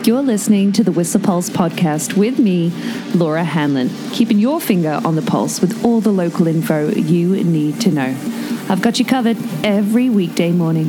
You're listening to the Whistler Pulse podcast with me, Laura Hanlon, keeping your finger on the pulse with all the local info you need to know. I've got you covered every weekday morning.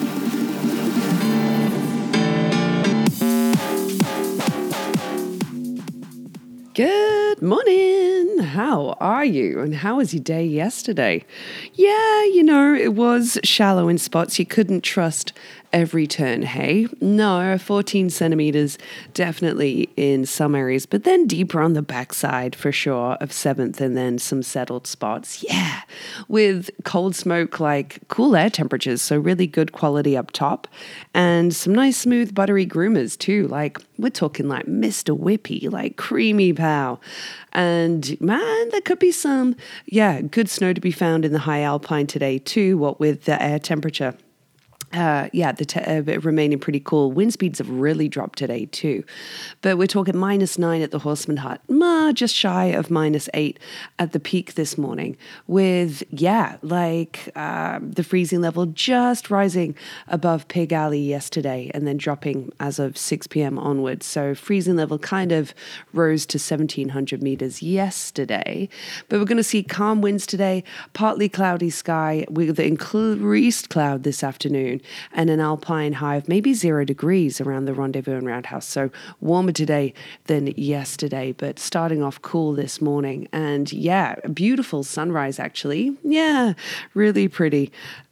Good morning. How are you? And how was your day yesterday? Yeah, it was shallow in spots. You couldn't trust every turn, hey? No, 14 centimeters definitely in some areas, but then deeper on the backside for sure of 7th and then some settled spots. Yeah, with cold smoke like cool air temperatures, so really good quality up top and some nice smooth buttery groomers too. Like we're talking like Mr. Whippy, like creamy pow. And man, there could be some, good snow to be found in the high alpine today too, what with the air temperature. Remaining pretty cool. Wind speeds have really dropped today too. But we're talking -9 at the Horseman Hut, just shy of -8 at the peak this morning with, the freezing level just rising above Pig Alley yesterday and then dropping as of 6 p.m. onwards. So freezing level kind of rose to 1,700 meters yesterday. But we're going to see calm winds today, partly cloudy sky with increased cloud this afternoon, and an alpine high of maybe 0 degrees around the Rendezvous and Roundhouse. So warmer today than yesterday, but starting off cool this morning. And a beautiful sunrise actually. Yeah, really pretty.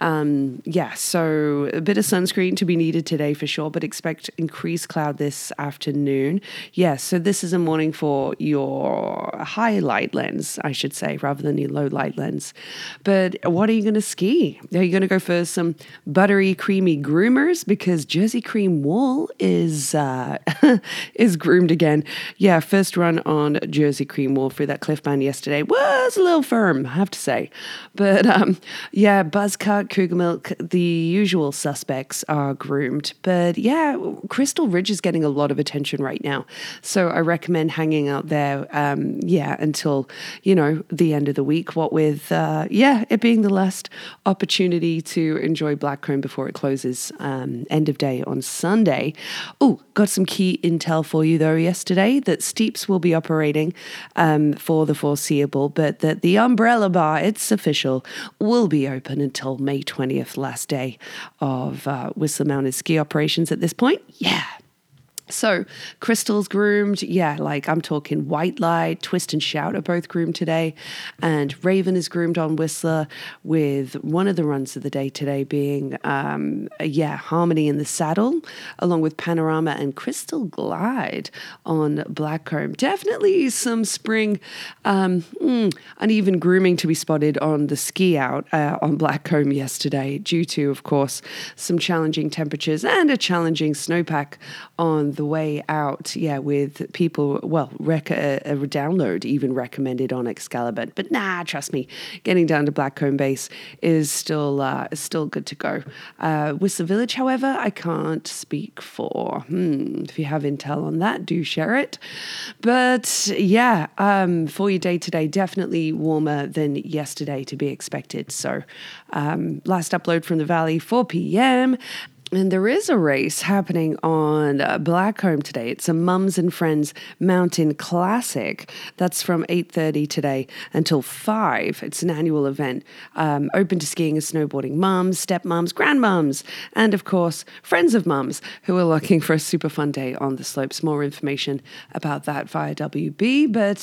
So a bit of sunscreen to be needed today for sure, but expect increased cloud this afternoon. So this is a morning for your high light lens, I should say, rather than your low light lens. But what are you going to ski? Are you going to go for some buttery creamy groomers because Jersey Cream wool is is groomed again. First run on Jersey Cream wool through that cliff band yesterday was a little firm, I have to say. But Buzzcut, Cougar Milk, the usual suspects are groomed. But Crystal Ridge is getting a lot of attention right now. So I recommend hanging out there until, the end of the week, what with it being the last opportunity to enjoy Blackcomb before it closes end of day on Sunday. Oh, got some key intel for you though yesterday that Steeps will be operating for the foreseeable, but that the Umbrella Bar, it's official, will be open until May 20th, last day of Whistler Mountain ski operations at this point. So Crystal's groomed, I'm talking White Light, Twist and Shout are both groomed today, and Raven is groomed on Whistler with one of the runs of the day today being, Harmony in the Saddle, along with Panorama and Crystal Glide on Blackcomb. Definitely some spring uneven grooming to be spotted on the ski out on Blackcomb yesterday due to, of course, some challenging temperatures and a challenging snowpack on the way out, with people, a download even recommended on Excalibur. But trust me, getting down to Blackcomb Base is still good to go. Whistler Village, however, I can't speak for. If you have intel on that, do share it. But for your day today, definitely warmer than yesterday to be expected. So last upload from the Valley, 4 p.m. And there is a race happening on Blackcomb today. It's a Mums and Friends Mountain Classic. That's from 8:30 today until 5. It's an annual event open to skiing and snowboarding mums, stepmoms, grandmoms, and of course, friends of mums who are looking for a super fun day on the slopes. More information about that via WB. But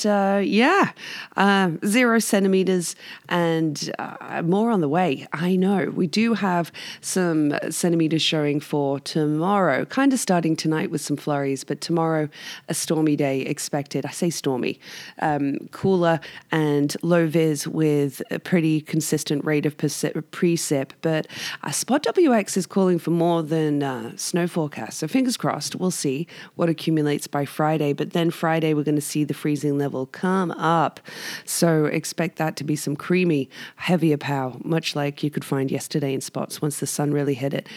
0 centimeters and more on the way. I know we do have some centimeters showing for tomorrow, kind of starting tonight with some flurries, but tomorrow a stormy day expected. I say stormy, cooler and low vis with a pretty consistent rate of precip, but Spot WX is calling for more than snow forecast. So fingers crossed, we'll see what accumulates by Friday, but then Friday we're going to see the freezing level come up. So expect that to be some creamy, heavier pow, much like you could find yesterday in spots once the sun really hit it. And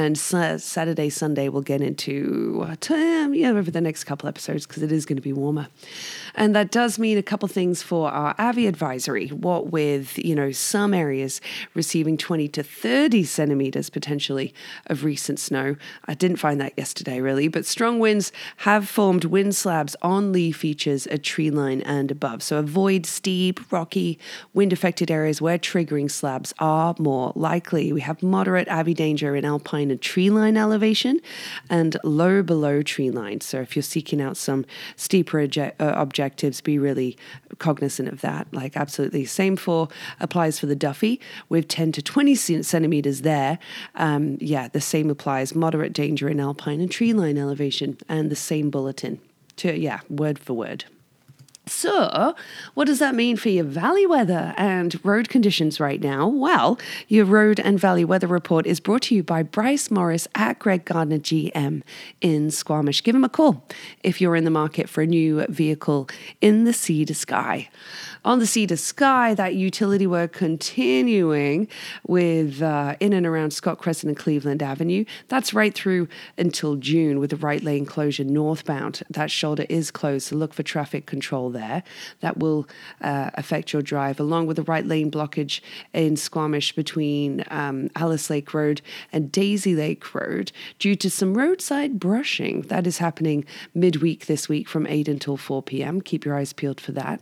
And Saturday, Sunday, we'll get into over the next couple episodes because it is going to be warmer. And that does mean a couple things for our Avi advisory. What with, some areas receiving 20 to 30 centimeters potentially of recent snow. I didn't find that yesterday, really, but strong winds have formed wind slabs on lee features at tree line and above. So avoid steep, rocky, wind-affected areas where triggering slabs are more likely. We have moderate Avi danger in alpine and tree line elevation and low below tree line. So if you're seeking out some steeper objectives, be really cognizant of that. Like absolutely. Same applies for the Duffy with 10 to 20 centimeters there. The same applies. Moderate danger in alpine and tree line elevation, and the same bulletin. Word for word. So, what does that mean for your valley weather and road conditions right now? Well, your road and valley weather report is brought to you by Bryce Morris at Greg Gardner GM in Squamish. Give him a call if you're in the market for a new vehicle in the Sea to Sky. On the Sea to Sky, that utility work continuing with in and around Scott Crescent and Cleveland Avenue. That's right through until June with the right lane closure northbound. That shoulder is closed, so look for traffic control there. That will affect your drive, along with the right lane blockage in Squamish between Alice Lake Road and Daisy Lake Road due to some roadside brushing. That is happening midweek this week from 8 until 4 p.m. Keep your eyes peeled for that.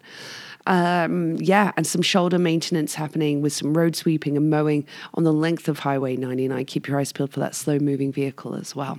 And some shoulder maintenance happening with some road sweeping and mowing on the length of Highway 99. Keep your eyes peeled for that slow-moving vehicle as well.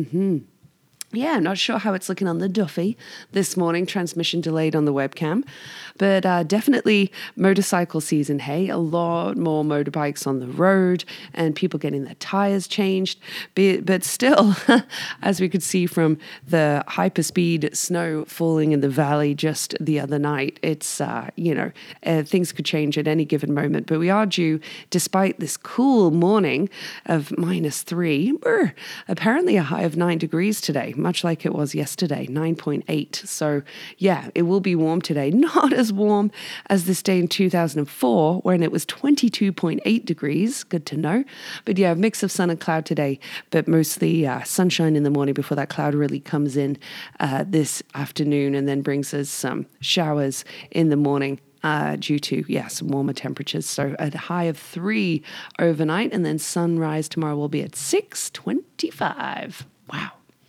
Not sure how it's looking on the Duffy this morning. Transmission delayed on the webcam. But definitely motorcycle season, hey. A lot more motorbikes on the road and people getting their tires changed. But still, as we could see from the hyperspeed snow falling in the valley just the other night, it's, things could change at any given moment. But we are due, despite this cool morning of -3, apparently a high of 9 degrees today, much like it was yesterday, 9.8. So it will be warm today. Not as warm as this day in 2004 when it was 22.8 degrees. Good to know. But a mix of sun and cloud today, but mostly sunshine in the morning before that cloud really comes in this afternoon and then brings us some showers in the morning. Due to, some warmer temperatures. So a high of 3 overnight, and then sunrise tomorrow will be at 6:25. Wow.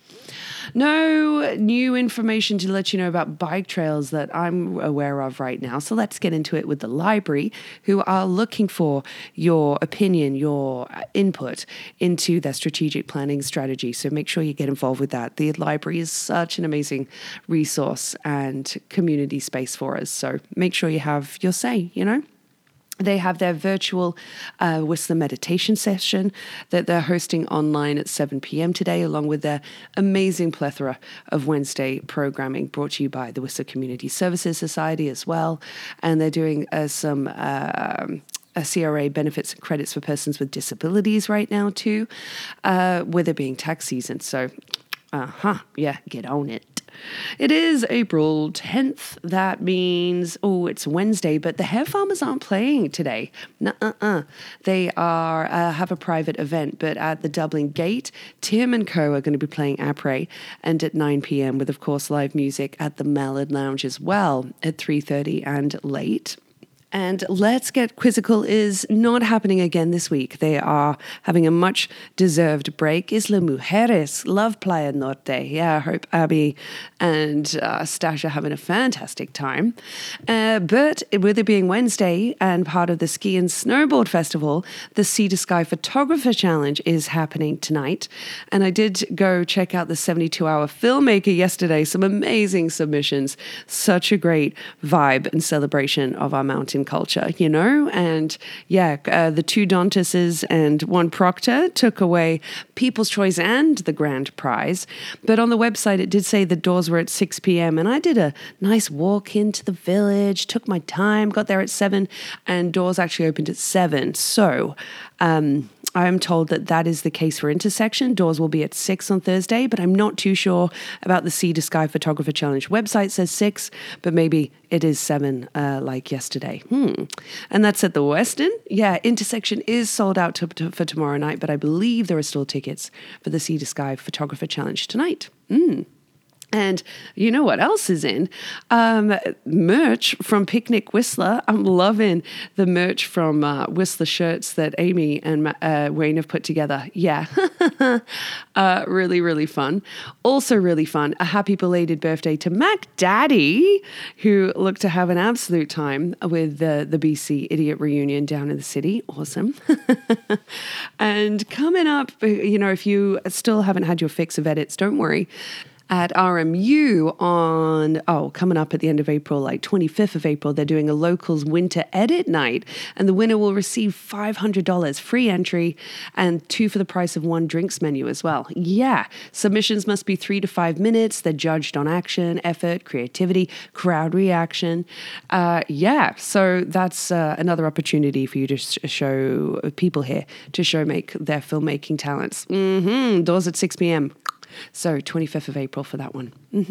No new information to let you know about bike trails that I'm aware of right now. So let's get into it with the library, who are looking for your opinion, your input into their strategic planning strategy. So make sure you get involved with that. The library is such an amazing resource and community space for us. So make sure you have your say, They have their virtual Whistler meditation session that they're hosting online at 7 p.m. today, along with their amazing plethora of Wednesday programming brought to you by the Whistler Community Services Society as well. And they're doing some CRA benefits and credits for persons with disabilities right now too, with it being tax season. So, get on it. It is April 10th. That means, it's Wednesday, but the Hair Farmers aren't playing today. They have a private event, but at the Dublin Gate, Tim and Co. are going to be playing Après, and at 9 p.m. with, of course, live music at the Mallard Lounge as well at 3:30 and late. And Let's Get Quizzical is not happening again this week. They are having a much-deserved break. Isla Mujeres love Playa Norte. Yeah, I hope Abby and Stash are having a fantastic time. But with it being Wednesday and part of the Ski and Snowboard Festival, the Sea to Sky Photographer Challenge is happening tonight. And I did go check out the 72-hour filmmaker yesterday. Some amazing submissions. Such a great vibe and celebration of our mountain culture, and the 2 Dontuses and 1 Proctor took away People's Choice and the grand prize. But on the website, it did say the doors were at 6 p.m. and I did a nice walk into the village, took my time, got there at 7, and doors actually opened at 7. So, I'm told that is the case for Intersection. Doors will be at 6 on Thursday, but I'm not too sure about the Sea to Sky Photographer Challenge. Website says 6, but maybe it is 7 like yesterday. And that's at the Westin. Yeah, Intersection is sold out for tomorrow night, but I believe there are still tickets for the Sea to Sky Photographer Challenge tonight. And you know what else is in? Merch from Picnic Whistler. I'm loving the merch from Whistler shirts that Amy and Wayne have put together. Yeah, really, really fun. Also really fun, a happy belated birthday to Mac Daddy, who looked to have an absolute time with the BC Idiot Reunion down in the city. Awesome. And coming up, if you still haven't had your fix of edits, don't worry. At RMU coming up at the end of April, like 25th of April, they're doing a locals winter edit night, and the winner will receive $500 free entry and 2 for the price of 1 drinks menu as well. Yeah, submissions must be 3 to 5 minutes. They're judged on action, effort, creativity, crowd reaction. So that's another opportunity for you to show people here to showmake their filmmaking talents. Doors at 6 p.m. So 25th of April for that one.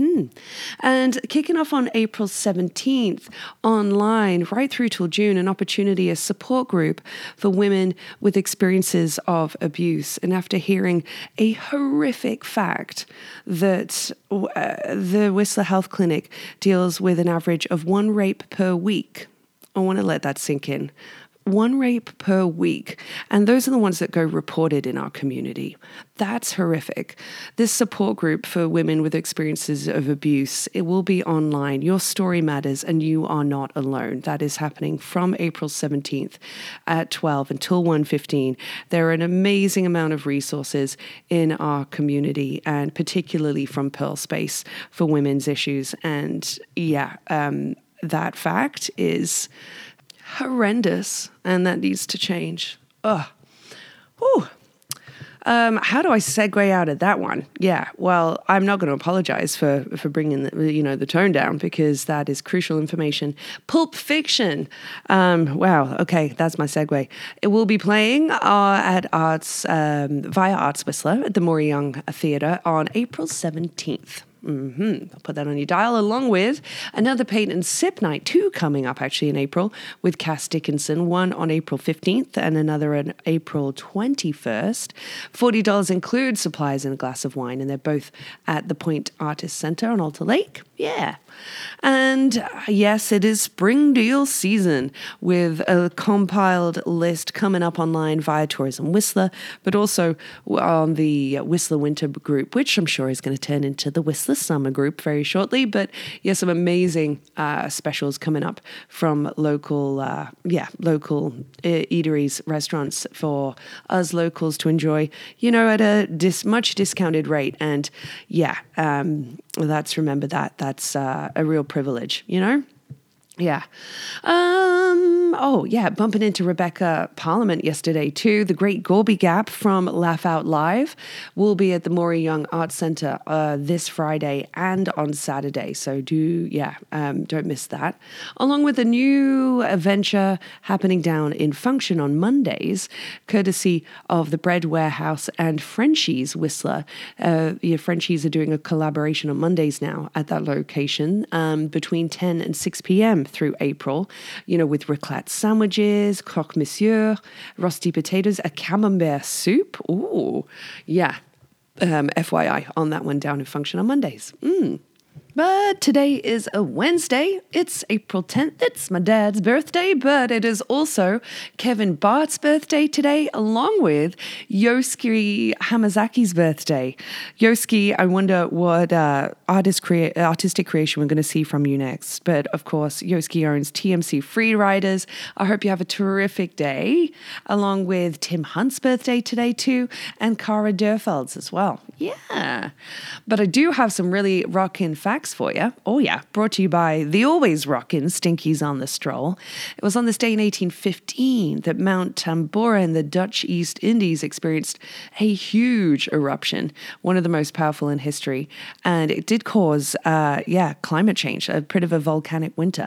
And kicking off on April 17th, online, right through till June, an opportunity, a support group for women with experiences of abuse. And after hearing a horrific fact that the Whistler Health Clinic deals with an average of 1 rape per week, I want to let that sink in. 1 rape per week. And those are the ones that go reported in our community. That's horrific. This support group for women with experiences of abuse, it will be online. Your story matters and you are not alone. That is happening from April 17th at 12 until 1:15. There are an amazing amount of resources in our community, and particularly from Pearl Space for women's issues. And that fact is horrendous, and that needs to change. How do I segue out of that one? Yeah, well, I'm not going to apologize for bringing the tone down, because that is crucial information. Pulp Fiction. Wow. Okay, that's my segue. It will be playing at via Arts Whistler at the Maury Young Theatre on April 17th. I'll put that on your dial, along with another Paint and Sip night, 2 coming up actually in April with Cass Dickinson, one on April 15th and another on April 21st. $40 includes supplies and a glass of wine, and they're both at the Point Artist Centre on Alta Lake. Yeah. And yes, it is spring deal season, with a compiled list coming up online via Tourism Whistler, but also on the Whistler Winter group, which I'm sure is going to turn into the Whistler Summer group very shortly. But yes, some amazing specials coming up from local eateries, restaurants for us locals to enjoy, at a much discounted rate. And remember that's a real privilege, Yeah. Bumping into Rebecca Parliament yesterday too. The great Gorby Gap from Laugh Out Live will be at the Maury Young Arts Centre this Friday and on Saturday. So don't miss that. Along with a new adventure happening down in Function on Mondays, courtesy of the Bread Warehouse and Frenchies Whistler. Frenchies are doing a collaboration on Mondays now at that location between 10 and 6 p.m. through April, with raclette sandwiches, croque monsieur, rusty potatoes, a camembert soup. Ooh, yeah. FYI on that one, down in Function on Mondays. But today is a Wednesday. It's April 10th. It's my dad's birthday, but it is also Kevin Bart's birthday today, along with Yosuke Hamazaki's birthday. Yosuke, I wonder what artistic creation we're going to see from you next. But of course, Yosuke owns TMC Freeriders. I hope you have a terrific day, along with Tim Hunt's birthday today too, and Cara Derfeld's as well. Yeah. But I do have some really rockin' facts facts for you. Oh, yeah. Brought to you by the always rockin' Stinkies on the Stroll. It was on this day in 1815 that Mount Tambora in the Dutch East Indies experienced a huge eruption, one of the most powerful in history. And it did cause, climate change, a bit of a volcanic winter.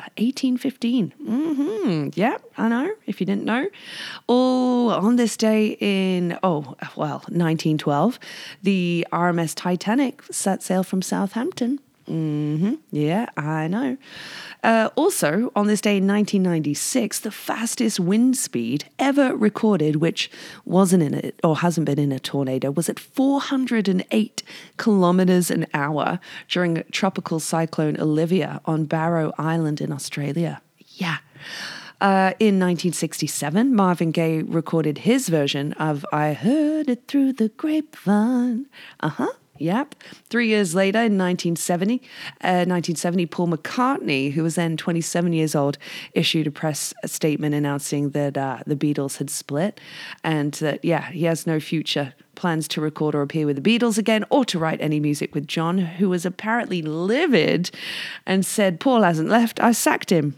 1815. Yeah, I know, if you didn't know. Oh, on this day in, 1912, the RMS Titanic set sail from Southampton. Yeah, I know. Also, on this day in 1996, the fastest wind speed ever recorded, which wasn't in it or hasn't been in a tornado, was at 408 kilometers an hour during Tropical Cyclone Olivia on Barrow Island in Australia. Yeah. In 1967, Marvin Gaye recorded his version of I Heard It Through the Grapevine. Yep. 3 years later, in 1970, Paul McCartney, who was then 27 years old, issued a press statement announcing that the Beatles had split and that, he has no future plans to record or appear with the Beatles again or to write any music with John, who was apparently livid and said, Paul hasn't left, I sacked him.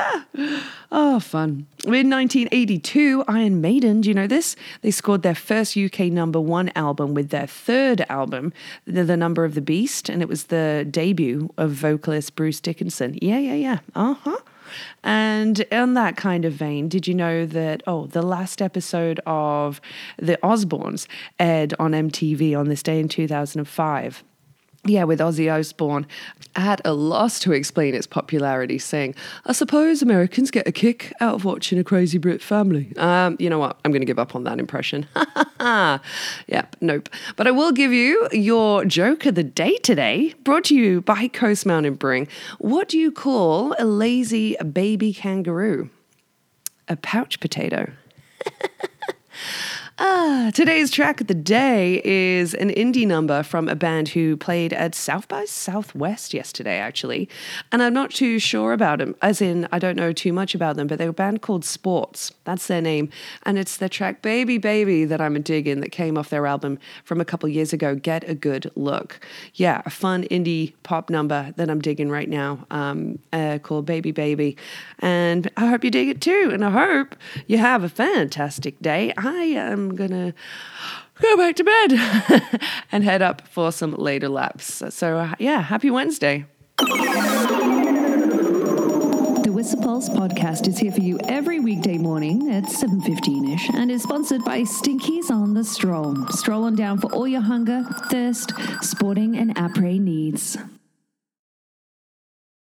Fun. In 1982, Iron Maiden, do you know this? They scored their first UK #1 album with their third album, The Number of the Beast, and it was the debut of vocalist Bruce Dickinson. Yeah. And in that kind of vein, did you know that, the last episode of The Osbournes aired on MTV on this day in 2005? Yeah, with Ozzy Osbourne at a loss to explain its popularity, saying, I suppose Americans get a kick out of watching a crazy Brit family. You know what? I'm going to give up on that impression. Yep, nope. But I will give you your joke of the day today, brought to you by Coast Mountain Brewing. What do you call a lazy baby kangaroo? A pouch potato. Today's track of the day is an indie number from a band who played at South by Southwest yesterday, actually. And I'm not too sure about them, as in I don't know too much about them, but they're a band called Sports. That's their name. And it's the track Baby Baby that I'm a digging that came off their album from a couple years ago, Get a Good Look. Yeah, a fun indie pop number that I'm digging right now called Baby Baby. And I hope you dig it too. And I hope you have a fantastic day. I am going to go back to bed and head up for some later laps. So, happy Wednesday. The Whistler Pulse podcast is here for you every weekday morning at 7:15ish and is sponsored by Stinkies on the Stroll. Stroll on down for all your hunger, thirst, sporting and après needs.